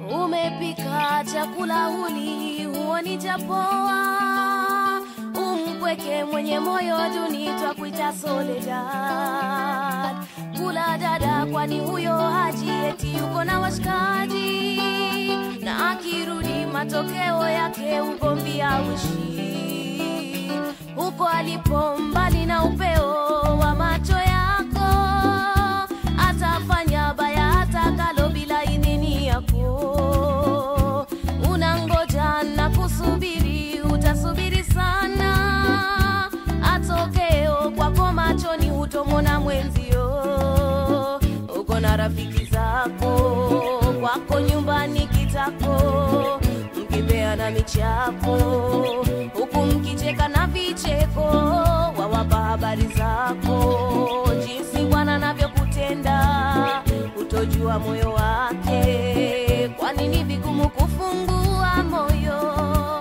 Umepika chakula huli huoni chapoa, umpweke mwenye moyo duni twakuita Soledad. Kula dada kwani huyo haji eti yuko na washikaji, na akirudi matokeo yake ugomvi hauishi. Huko alipo mbali na upeo wa macho yako, atafanya baya atakalo bila idhini yako. Unangoja na kusubiri, utasubiri sana, atokeo kwako machoni hutomona mwenzio. Uko na rafiki zako, kwako nyumbani kitako, mkipeana michapo, huku mkicheka na vicheko, wawapa habari zako, jinsi bwana anavyokutenda, utojua moyo wake, kwani ni vigumu kufungua moyo.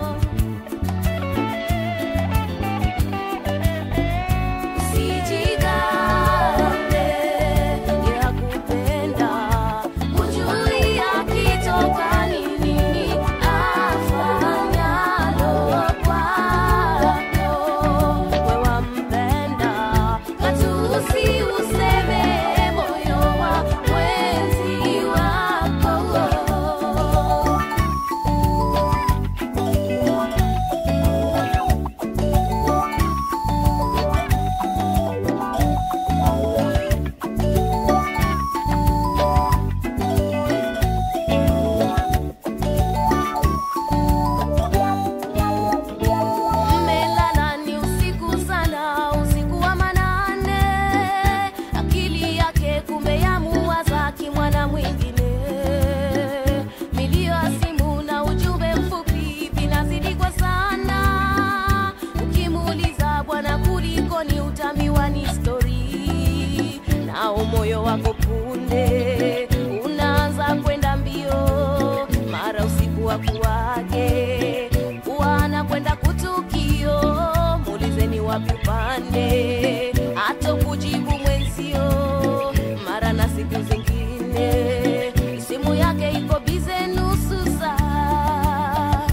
Moyo wako punde unaanza kwenda mbio, mara usiku wa kuage wana kwenda kutukio, muulizeni wapi upande, hata kujibu mwenzio, mara na siku zingine simu yake iko bize nusu saa.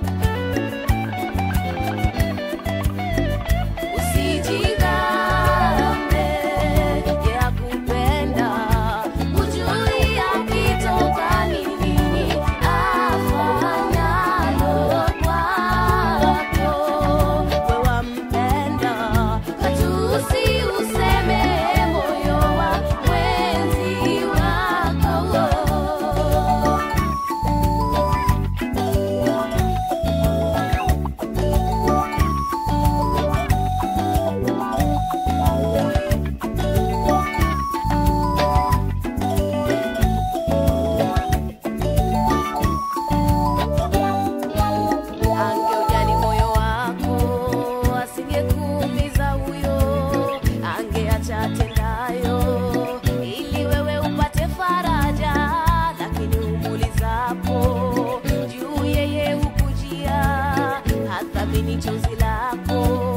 Ili wewe upate faraja, lakini umuulizapo juu yeye hukujia, hathamini chozi lako.